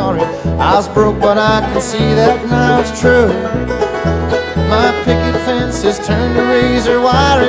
sorry I was broke, but I can see that now it's true. My picket fence is turned to razor wire.